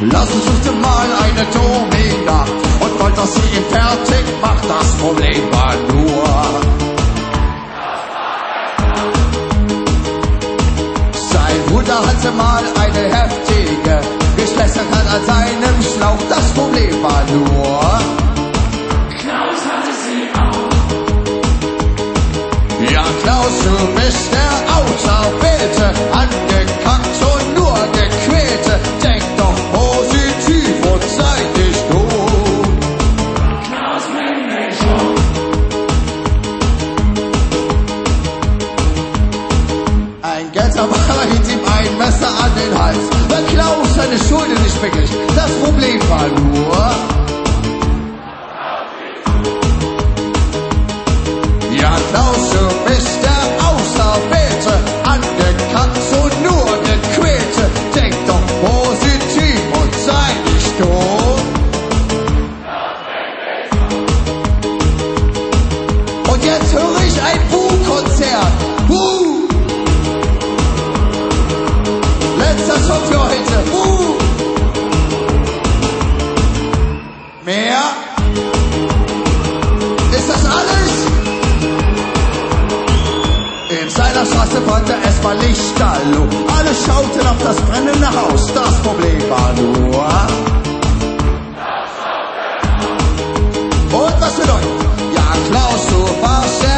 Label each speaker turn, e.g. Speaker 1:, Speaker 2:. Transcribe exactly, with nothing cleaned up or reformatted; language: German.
Speaker 1: Lass uns fünfzehn Mal eine Domina und wollt, dass sie ihn fertig macht. Das Problem war nur, sein Bruder hatte mal eine heftige Geschlechtskrankheit an seinem Schlauch. Das Problem war nur,
Speaker 2: Klaus hatte sie auch.
Speaker 1: ja Klaus, du bist der Auserwählte, angekackt und nur gequälte. Denk doch positiv und sei nicht tot.
Speaker 2: Klaus bringt mich um.
Speaker 1: Ein Geldverwahrer hielt ihm ein Messer an den Hals, weil Klaus seine Schulden nicht beglich. Das Problem war nur, ja Klaus, du bist der Auserwählte, angekackt und nur gequälte. Denk doch positiv und sei nicht tot. Und jetzt höre ich ein Buh-Konzert. Buh! Letzter Song für heute. Buh! Mehr? Ist das alles? In seiner Straße brannte es mal lichterloh. Alle schauten auf das brennende Haus. Das Problem war nur. Und was bedeutet? Ja, Klaus, du warst